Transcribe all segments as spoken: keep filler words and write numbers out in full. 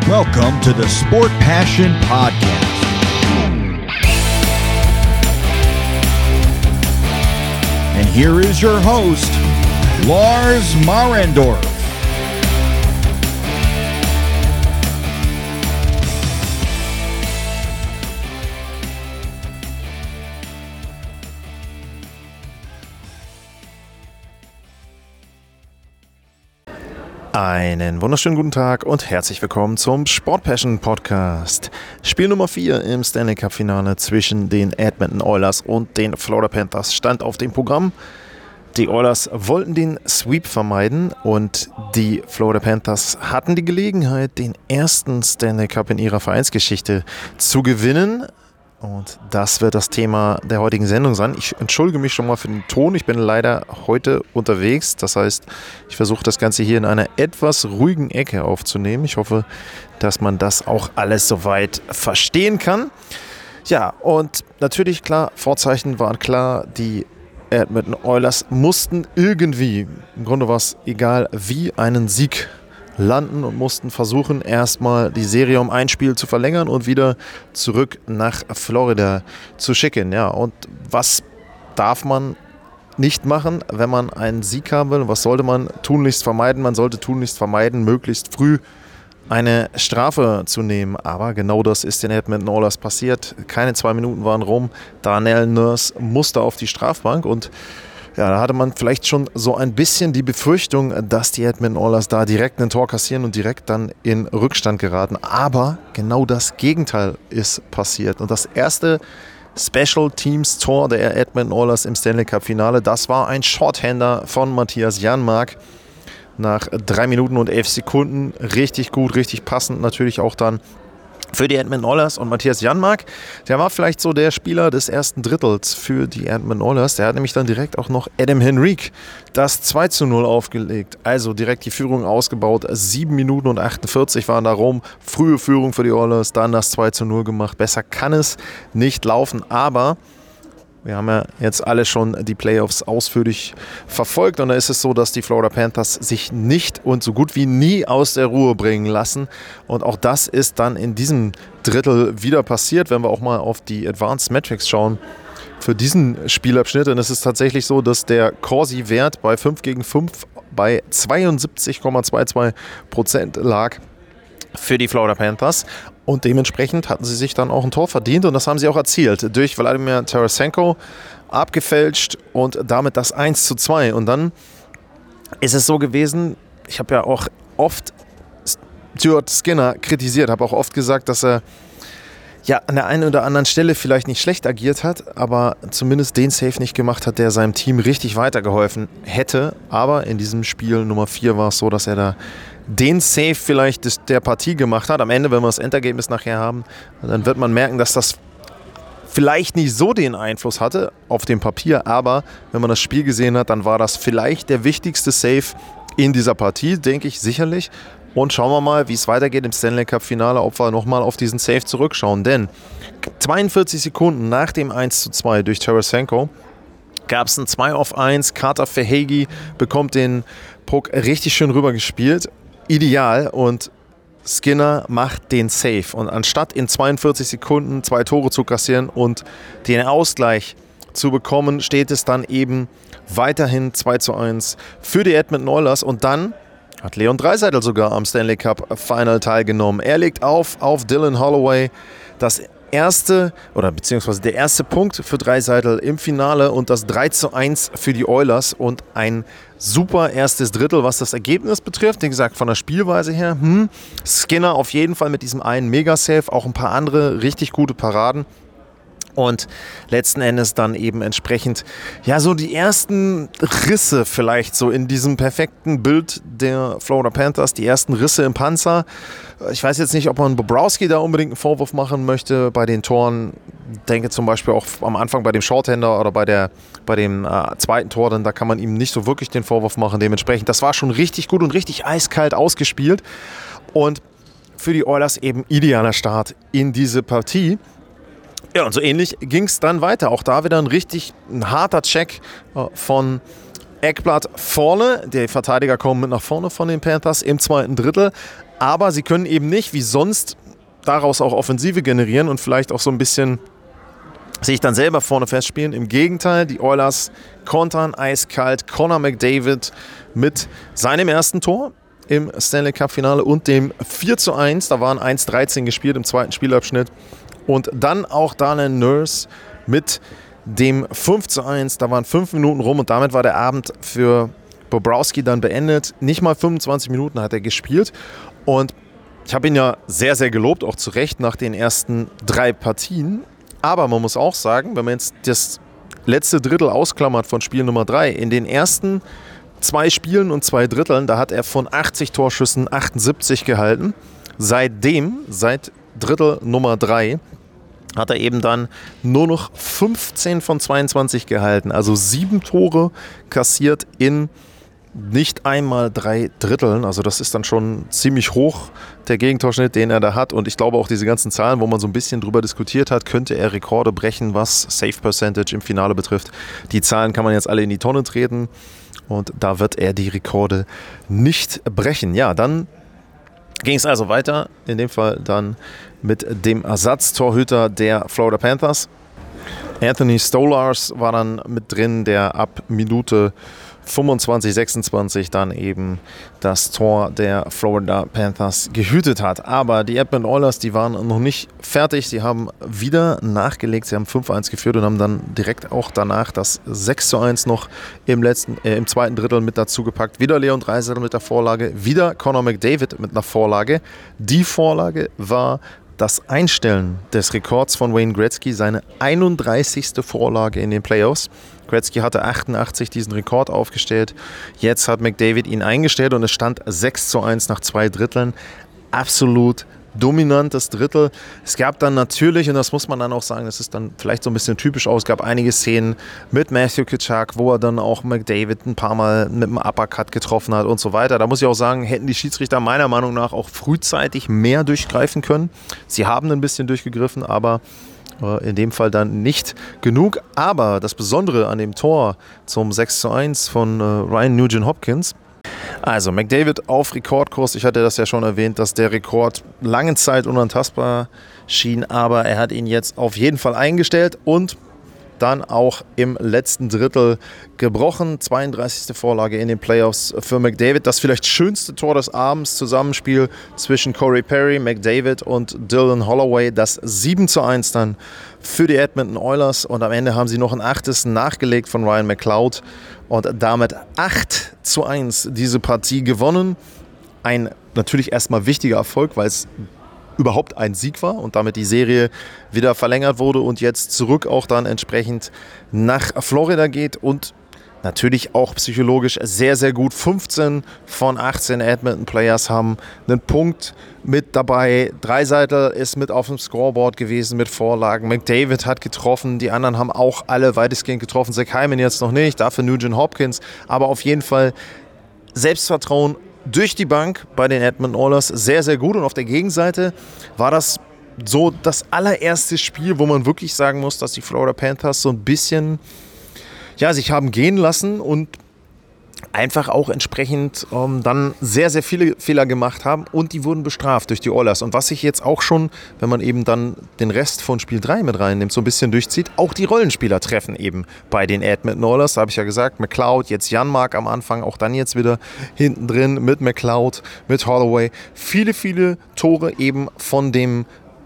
Welcome to the Sport Passion Podcast. And here is your host, Lars Marendorf. Einen wunderschönen guten Tag und herzlich willkommen zum Sport Passion Podcast. Spiel Nummer vier im Stanley Cup Finale zwischen den Edmonton Oilers und den Florida Panthers stand auf dem Programm. Die Oilers wollten den Sweep vermeiden und die Florida Panthers hatten die Gelegenheit, den ersten Stanley Cup in ihrer Vereinsgeschichte zu gewinnen. Und das wird das Thema der heutigen Sendung sein. Ich entschuldige mich schon mal für den Ton. Ich bin leider heute unterwegs. Das heißt, ich versuche das Ganze hier in einer etwas ruhigen Ecke aufzunehmen. Ich hoffe, dass man das auch alles soweit verstehen kann. Ja, und natürlich klar, Vorzeichen waren klar. Die Edmonton Oilers mussten irgendwie, im Grunde war es egal wie, einen Sieg landen und mussten versuchen, erstmal die Serie um ein Spiel zu verlängern und wieder zurück nach Florida zu schicken. Ja, und was darf man nicht machen, wenn man einen Sieg haben will? Was sollte man tunlichst vermeiden? Man sollte tunlichst vermeiden, möglichst früh eine Strafe zu nehmen. Aber genau das ist den Edmonton Oilers passiert. Keine zwei Minuten waren rum. Darnell Nurse musste auf die Strafbank und ja, da hatte man vielleicht schon so ein bisschen die Befürchtung, dass die Edmonton Oilers da direkt ein Tor kassieren und direkt dann in Rückstand geraten. Aber genau das Gegenteil ist passiert. Und das erste Special Teams Tor der Edmonton Oilers im Stanley Cup Finale, das war ein Shorthander von Mattias Janmark. Nach drei Minuten und elf Sekunden. Richtig gut, richtig passend natürlich auch dann für die Edmonton Oilers. Und Mattias Janmark, der war vielleicht so der Spieler des ersten Drittels für die Edmonton Oilers. Der hat nämlich dann direkt auch noch Adam Henrique das zwei zu null aufgelegt. Also direkt die Führung ausgebaut. sieben Minuten und achtundvierzig waren da rum. Frühe Führung für die Oilers, dann das zwei zu null gemacht. Besser kann es nicht laufen, aber wir haben ja jetzt alle schon die Playoffs ausführlich verfolgt und da ist es so, dass die Florida Panthers sich nicht und so gut wie nie aus der Ruhe bringen lassen und auch das ist dann in diesem Drittel wieder passiert, wenn wir auch mal auf die Advanced Metrics schauen für diesen Spielabschnitt. Und es ist tatsächlich so, dass der Corsi-Wert bei fünf gegen fünf bei zweiundsiebzig Komma zweiundzwanzig Prozent lag für die Florida Panthers. Und dementsprechend hatten sie sich dann auch ein Tor verdient und das haben sie auch erzielt. Durch Vladimir Tarasenko abgefälscht und damit das eins zu zwei. Und dann ist es so gewesen, ich habe ja auch oft Stuart Skinner kritisiert, habe auch oft gesagt, dass er ja an der einen oder anderen Stelle vielleicht nicht schlecht agiert hat, aber zumindest den Save nicht gemacht hat, der seinem Team richtig weitergeholfen hätte. Aber in diesem Spiel Nummer vier war es so, dass er da den Save vielleicht des, der Partie gemacht hat. Am Ende, wenn wir das Endergebnis nachher haben, dann wird man merken, dass das vielleicht nicht so den Einfluss hatte auf dem Papier, aber wenn man das Spiel gesehen hat, dann war das vielleicht der wichtigste Save in dieser Partie, denke ich sicherlich. Und schauen wir mal, wie es weitergeht im Stanley Cup Finale, ob wir nochmal auf diesen Save zurückschauen. Denn zweiundvierzig Sekunden nach dem eins zu zwei durch Tarasenko gab es ein zwei auf eins. Carter Verhaeghe bekommt den Puck richtig schön rübergespielt. Ideal und Skinner macht den Save. Und anstatt in zweiundvierzig Sekunden zwei Tore zu kassieren und den Ausgleich zu bekommen, steht es dann eben weiterhin zwei zu eins für die Edmonton Oilers. Und dann hat Leon Draisaitl sogar am Stanley Cup Final teilgenommen. Er legt auf auf Dylan Holloway. Das erste oder beziehungsweise der erste Punkt für Draisaitl im Finale und das drei zu eins für die Oilers und ein super erstes Drittel, was das Ergebnis betrifft. Wie gesagt, von der Spielweise her, hm, Skinner auf jeden Fall mit diesem einen Mega-Save, auch ein paar andere richtig gute Paraden. Und letzten Endes dann eben entsprechend, ja, so die ersten Risse vielleicht so in diesem perfekten Bild der Florida Panthers, die ersten Risse im Panzer. Ich weiß jetzt nicht, ob man Bobrovsky da unbedingt einen Vorwurf machen möchte bei den Toren. Ich denke zum Beispiel auch am Anfang bei dem Shorthander oder bei, der, bei dem äh, zweiten Tor, dann da kann man ihm nicht so wirklich den Vorwurf machen. Dementsprechend, das war schon richtig gut und richtig eiskalt ausgespielt. Und für die Oilers eben idealer Start in diese Partie. Ja, und so ähnlich ging es dann weiter. Auch da wieder ein richtig ein harter Check äh, von Eckblatt vorne. Die Verteidiger kommen mit nach vorne von den Panthers im zweiten Drittel. Aber sie können eben nicht, wie sonst, daraus auch Offensive generieren und vielleicht auch so ein bisschen sich dann selber vorne festspielen. Im Gegenteil, die Oilers kontern eiskalt. Connor McDavid mit seinem ersten Tor im Stanley Cup Finale und dem vier zu eins. Da waren eins dreizehn gespielt im zweiten Spielabschnitt. Und dann auch Darnell Nurse mit dem fünf zu eins. Da waren fünf Minuten rum und damit war der Abend für Bobrovsky dann beendet. Nicht mal fünfundzwanzig Minuten hat er gespielt. Und ich habe ihn ja sehr, sehr gelobt, auch zu Recht nach den ersten drei Partien. Aber man muss auch sagen, wenn man jetzt das letzte Drittel ausklammert von Spiel Nummer drei, in den ersten zwei Spielen und zwei Dritteln, da hat er von achtzig Torschüssen achtundsiebzig gehalten. Seitdem, seit Drittel Nummer drei, hat er eben dann nur noch fünfzehn von zweiundzwanzig gehalten. Also sieben Tore kassiert in nicht einmal drei Dritteln. Also das ist dann schon ziemlich hoch, der Gegentorschnitt, den er da hat. Und ich glaube auch diese ganzen Zahlen, wo man so ein bisschen drüber diskutiert hat, könnte er Rekorde brechen, was Save Percentage im Finale betrifft. Die Zahlen kann man jetzt alle in die Tonne treten. Und da wird er die Rekorde nicht brechen. Ja, dann ging es also weiter. In dem Fall dann mit dem Ersatztorhüter der Florida Panthers. Anthony Stolarz war dann mit drin, der ab Minute fünfundzwanzig, sechsundzwanzig dann eben das Tor der Florida Panthers gehütet hat. Aber die Edmonton Oilers, die waren noch nicht fertig. Sie haben wieder nachgelegt. Sie haben fünf eins geführt und haben dann direkt auch danach das sechs zu eins noch im, letzten, äh, im zweiten Drittel mit dazu gepackt. Wieder Leon Draisaitl mit der Vorlage, wieder Connor McDavid mit einer Vorlage. Die Vorlage war das Einstellen des Rekords von Wayne Gretzky, seine einunddreißigste Vorlage in den Playoffs. Gretzky hatte achtundachtzig diesen Rekord aufgestellt. Jetzt hat McDavid ihn eingestellt und es stand sechs zu eins nach zwei Dritteln. Absolut dominantes Drittel. Es gab dann natürlich, und das muss man dann auch sagen, das ist dann vielleicht so ein bisschen typisch aus, es gab einige Szenen mit Matthew Tkachuk, wo er dann auch McDavid ein paar Mal mit einem Uppercut getroffen hat und so weiter. Da muss ich auch sagen, hätten die Schiedsrichter meiner Meinung nach auch frühzeitig mehr durchgreifen können. Sie haben ein bisschen durchgegriffen, aber in dem Fall dann nicht genug. Aber das Besondere an dem Tor zum sechs zu eins von Ryan Nugent-Hopkins, also McDavid auf Rekordkurs, ich hatte das ja schon erwähnt, dass der Rekord lange Zeit unantastbar schien, aber er hat ihn jetzt auf jeden Fall eingestellt und dann auch im letzten Drittel gebrochen. zweiunddreißigste Vorlage in den Playoffs für McDavid. Das vielleicht schönste Tor des Abends, Zusammenspiel zwischen Corey Perry, McDavid und Dylan Holloway. Das sieben zu eins dann für die Edmonton Oilers. Und am Ende haben sie noch ein achtes nachgelegt von Ryan McLeod und damit acht zu eins diese Partie gewonnen. Ein natürlich erstmal wichtiger Erfolg, weil es überhaupt ein Sieg war und damit die Serie wieder verlängert wurde und jetzt zurück auch dann entsprechend nach Florida geht und natürlich auch psychologisch sehr, sehr gut. fünfzehn von achtzehn Edmonton Players haben einen Punkt mit dabei. Draisaitl ist mit auf dem Scoreboard gewesen mit Vorlagen. McDavid hat getroffen. Die anderen haben auch alle weitestgehend getroffen. Zach Hyman jetzt noch nicht, dafür Nugent-Hopkins. Aber auf jeden Fall Selbstvertrauen durch die Bank bei den Edmonton Oilers sehr, sehr gut. Und auf der Gegenseite war das so das allererste Spiel, wo man wirklich sagen muss, dass die Florida Panthers so ein bisschen ja, sich haben gehen lassen und einfach auch entsprechend ähm, dann sehr, sehr viele Fehler gemacht haben und die wurden bestraft durch die Oilers. Und was sich jetzt auch schon, wenn man eben dann den Rest von Spiel drei mit reinnimmt, so ein bisschen durchzieht, auch die Rollenspieler treffen eben bei den Edmonton Oilers. Da habe ich ja gesagt, McLeod, jetzt Janmark am Anfang, auch dann jetzt wieder hinten drin mit McLeod, mit Holloway. Viele, viele Tore eben von dem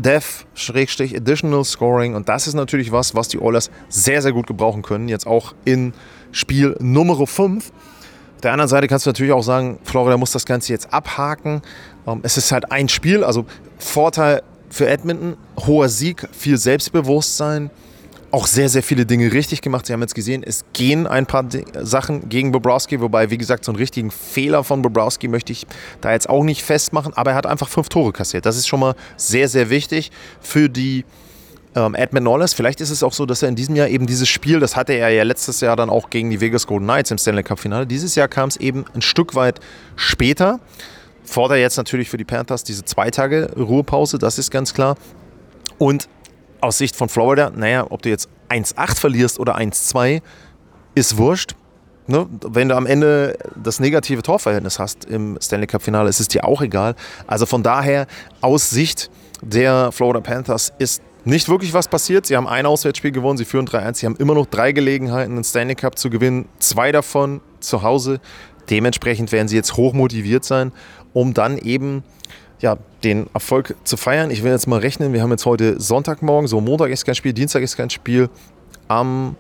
Def-Additional Scoring und das ist natürlich was, was die Oilers sehr, sehr gut gebrauchen können, jetzt auch in Spiel Nummer fünf. Auf der anderen Seite kannst du natürlich auch sagen, Florida muss das Ganze jetzt abhaken. Es ist halt ein Spiel, also Vorteil für Edmonton, hoher Sieg, viel Selbstbewusstsein, auch sehr, sehr viele Dinge richtig gemacht. Sie haben jetzt gesehen, es gehen ein paar Sachen gegen Bobrovsky, wobei, wie gesagt, so einen richtigen Fehler von Bobrovsky möchte ich da jetzt auch nicht festmachen, aber er hat einfach fünf Tore kassiert. Das ist schon mal sehr, sehr wichtig für die ähm, Edmonton Oilers. Vielleicht ist es auch so, dass er in diesem Jahr eben dieses Spiel, das hatte er ja letztes Jahr dann auch gegen die Vegas Golden Knights im Stanley Cup Finale, dieses Jahr kam es eben ein Stück weit später. Fordert jetzt natürlich für die Panthers diese zwei Tage Ruhepause, das ist ganz klar. Und aus Sicht von Florida, naja, ob du jetzt eins acht verlierst oder eins zwei, ist wurscht. ne, wenn du am Ende das negative Torverhältnis hast im Stanley Cup-Finale, ist es dir auch egal. Also von daher, aus Sicht der Florida Panthers ist nicht wirklich was passiert. Sie haben ein Auswärtsspiel gewonnen, sie führen drei eins. Sie haben immer noch drei Gelegenheiten, den Stanley Cup zu gewinnen. Zwei davon zu Hause. Dementsprechend werden sie jetzt hoch motiviert sein, um dann eben ja, den Erfolg zu feiern. Ich will jetzt mal rechnen, wir haben jetzt heute Sonntagmorgen, so Montag ist kein Spiel, Dienstag ist kein Spiel. Am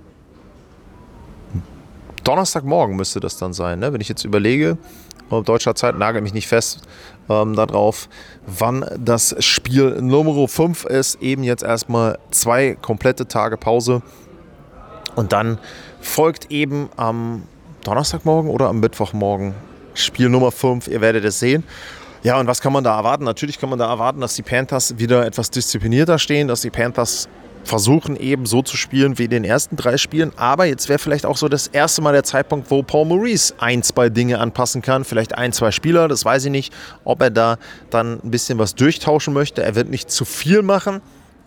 Donnerstagmorgen müsste das dann sein, ne? Wenn ich jetzt überlege, deutscher Zeit, nagel mich nicht fest ähm, darauf, wann das Spiel Nummer fünf ist. Eben jetzt erstmal zwei komplette Tage Pause. Und dann folgt eben am Donnerstagmorgen oder am Mittwochmorgen Spiel Nummer fünf. Ihr werdet es sehen. Ja, und was kann man da erwarten? Natürlich kann man da erwarten, dass die Panthers wieder etwas disziplinierter stehen, dass die Panthers versuchen eben so zu spielen wie in den ersten drei Spielen. Aber jetzt wäre vielleicht auch so das erste Mal der Zeitpunkt, wo Paul Maurice ein, zwei Dinge anpassen kann. Vielleicht ein, zwei Spieler, das weiß ich nicht, ob er da dann ein bisschen was durchtauschen möchte. Er wird nicht zu viel machen.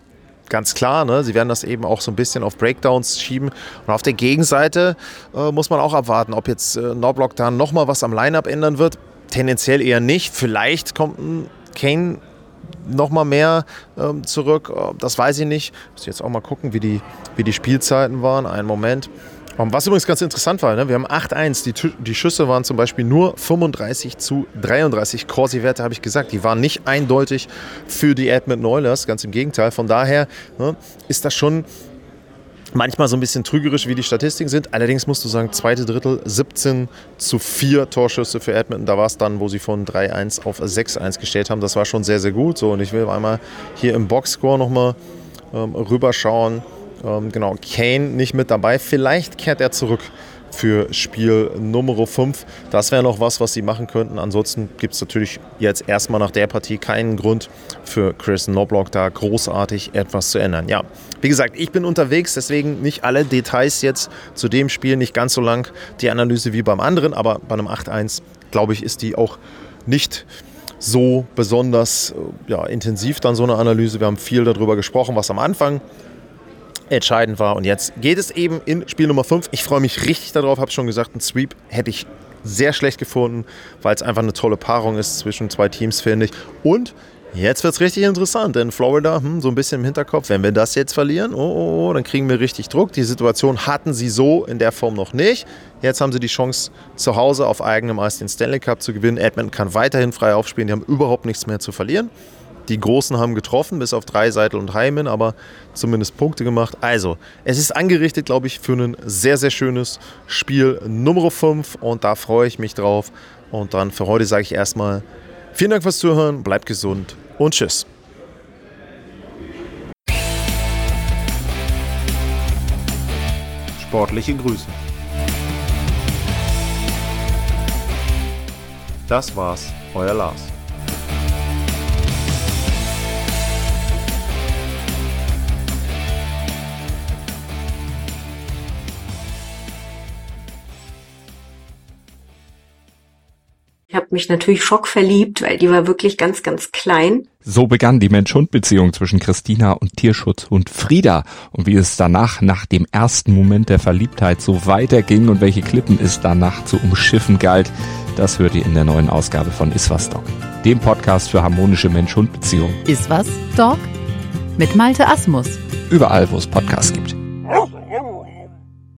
Ganz klar, ne? Sie werden das eben auch so ein bisschen auf Breakdowns schieben. Und auf der Gegenseite äh, muss man auch abwarten, ob jetzt äh, Knoblauch da nochmal was am Line-Up ändern wird. Tendenziell eher nicht. Vielleicht kommt ein Kane noch mal mehr ähm, zurück, das weiß ich nicht. Ich muss jetzt auch mal gucken, wie die, wie die Spielzeiten waren. Einen Moment. Um, was übrigens ganz interessant war, ne? Wir haben acht eins, die, die Schüsse waren zum Beispiel nur fünfunddreißig zu dreiunddreißig. Corsi-Werte habe ich gesagt, die waren nicht eindeutig für die Edmonton Oilers, ganz im Gegenteil. Von daher ne, ist das schon manchmal so ein bisschen trügerisch, wie die Statistiken sind. Allerdings musst du sagen, zweite Drittel siebzehn zu vier Torschüsse für Edmonton. Da war es dann, wo sie von drei eins auf sechs eins gestellt haben. Das war schon sehr, sehr gut. So, und ich will einmal hier im Boxscore nochmal ähm, rüberschauen. Ähm, genau, Kane nicht mit dabei. Vielleicht kehrt er zurück für Spiel Nummer fünf. Das wäre noch was, was sie machen könnten. Ansonsten gibt es natürlich jetzt erstmal nach der Partie keinen Grund für Chris Knoblauch da großartig etwas zu ändern. Ja, wie gesagt, ich bin unterwegs, deswegen nicht alle Details jetzt zu dem Spiel, nicht ganz so lang die Analyse wie beim anderen, aber bei einem acht eins, glaube ich, ist die auch nicht so besonders ja, intensiv dann so eine Analyse. Wir haben viel darüber gesprochen, was am Anfang entscheidend war. Und jetzt geht es eben in Spiel Nummer fünf. Ich freue mich richtig darauf, habe schon gesagt, ein Sweep hätte ich sehr schlecht gefunden, weil es einfach eine tolle Paarung ist zwischen zwei Teams, finde ich. Und jetzt wird es richtig interessant, denn Florida, hm, so ein bisschen im Hinterkopf, wenn wir das jetzt verlieren, oh, oh, oh, dann kriegen wir richtig Druck. Die Situation hatten sie so in der Form noch nicht. Jetzt haben sie die Chance, zu Hause auf eigenem Eis den Stanley Cup zu gewinnen. Edmonton kann weiterhin frei aufspielen, die haben überhaupt nichts mehr zu verlieren. Die Großen haben getroffen, bis auf Draisaitl und Hyman, aber zumindest Punkte gemacht. Also, es ist angerichtet, glaube ich, für ein sehr, sehr schönes Spiel Nummer fünf und da freue ich mich drauf. Und dann für heute sage ich erstmal vielen Dank fürs Zuhören, bleibt gesund und tschüss. Sportliche Grüße. Das war's, euer Lars. Ich habe mich natürlich schockverliebt, weil die war wirklich ganz, ganz klein. So begann die Mensch-Hund-Beziehung zwischen Christina und Tierschutzhund Frieda. Und wie es danach, nach dem ersten Moment der Verliebtheit, so weiterging und welche Klippen es danach zu umschiffen galt, das hört ihr in der neuen Ausgabe von Iswas Dog, dem Podcast für harmonische Mensch-Hund-Beziehungen. Iswas Dog mit Malte Asmus. Überall, wo es Podcasts gibt.